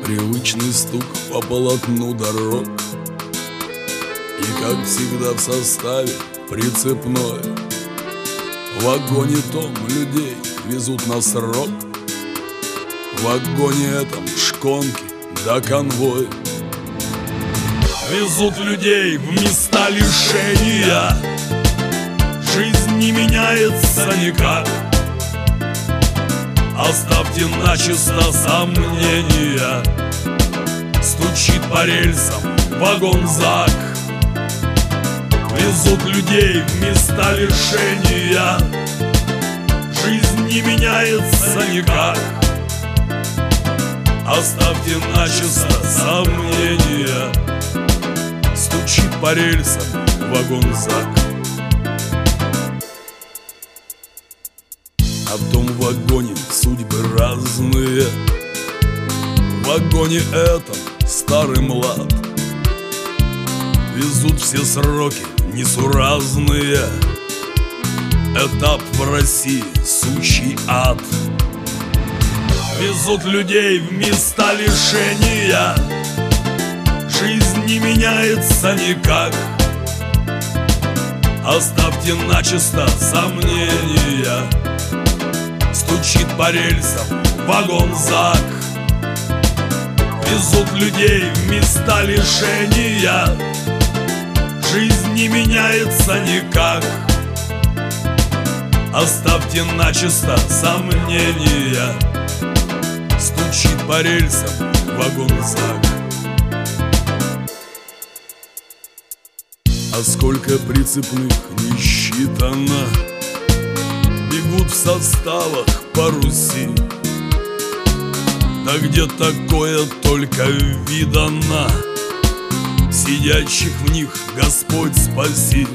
Привычный стук по полотну дорог, и, как всегда, в составе прицепной в вагоне том людей везут на срок. В вагоне этом шконки да конвой везут людей в места лишения. Жизнь не меняется никак. Оставьте начисто сомнения. Стучит по рельсам вагон-зак. Везут людей в места лишения. Жизнь не меняется никак. Оставьте начисто сомнения. Стучит по рельсам вагон-зак. А в том вагоне судьбы разные. В вагоне этом старый млад. Везут все сроки несуразные. Этап в России сущий ад. Везут людей в места лишения. Жизнь не меняется никак. Оставьте начисто сомнения. Стучит по рельсам вагон-зак. Везут людей в места лишения. Жизнь не меняется никак. Оставьте начисто сомнения. Стучит по рельсам вагон-зак. А сколько прицепных не считано бегут в составах по Руси. Да где такое только видано. Сидящих в них Господь спаси.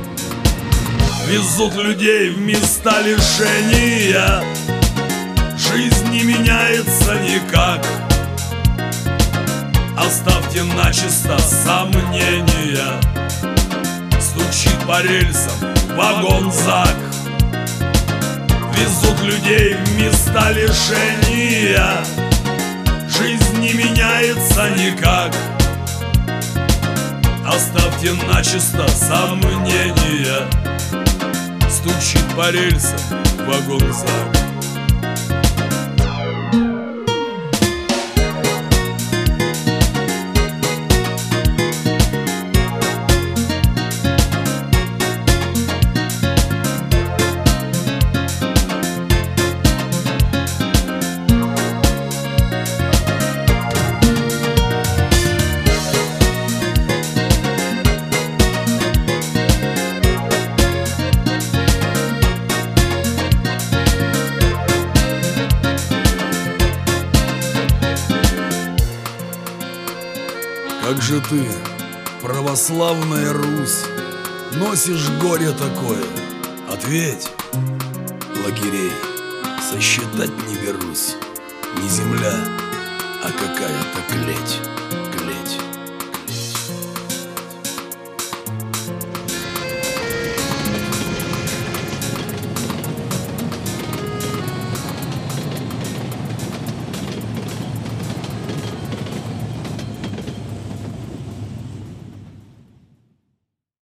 Везут людей в места лишения. Жизнь не меняется никак. Оставьте начисто сомнения. Стучит по рельсам вагон-зак. Везут людей в места лишения. Жизнь не меняется никак. Оставьте начисто сомнения. Стучит по рельсам вагон-зак. Как же ты, православная Русь, носишь горе такое? Ответь, лагерей сосчитать не берусь. Не земля, а какая-то клеть.